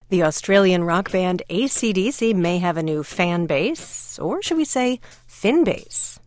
The Australian rock band AC/DC may have a new fan base, or should we say, fin base.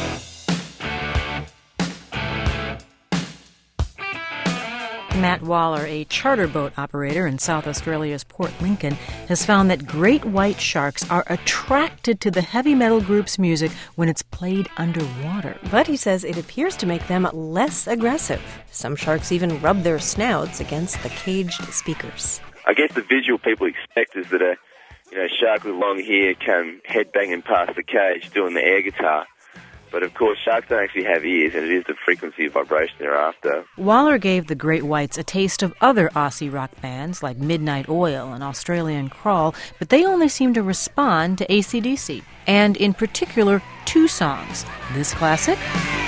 Matt Waller, a charter boat operator in South Australia's Port Lincoln, has found that great white sharks are attracted to the heavy metal group's music when it's played underwater. But he says it appears to make them less aggressive. Some sharks even rub their snouts against the caged speakers. I guess the visual people expect is that a shark with long hair come headbanging past the cage doing the air guitar. But of course, sharks don't actually have ears, and it is the frequency of vibration they're after. Waller gave the Great Whites a taste of other Aussie rock bands like Midnight Oil and Australian Crawl, but they only seem to respond to AC/DC, and in particular, two songs. This classic,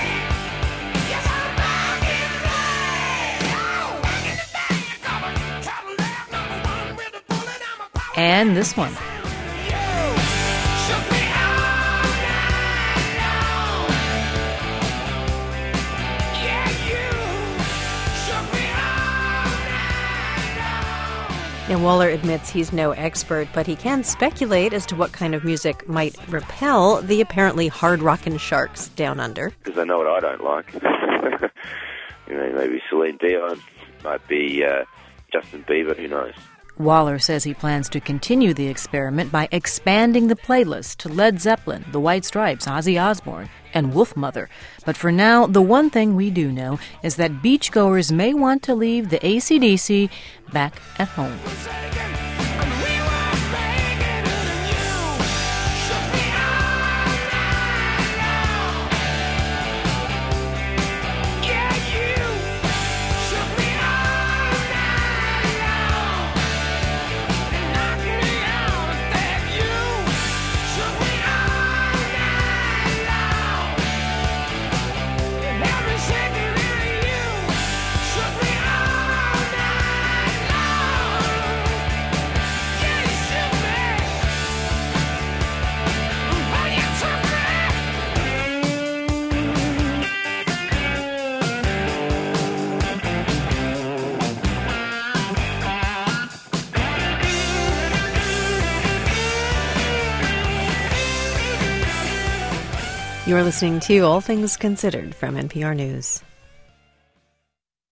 and this one. Now, Waller admits he's no expert, but he can speculate as to what kind of music might repel the apparently hard-rockin' sharks down under. Because I know what I don't like. Maybe Celine Dion, might be Justin Bieber, who knows. Waller says he plans to continue the experiment by expanding the playlist to Led Zeppelin, The White Stripes, Ozzy Osbourne, and Wolfmother. But for now, the one thing we do know is that beachgoers may want to leave the AC/DC back at home. You're listening to All Things Considered from NPR News.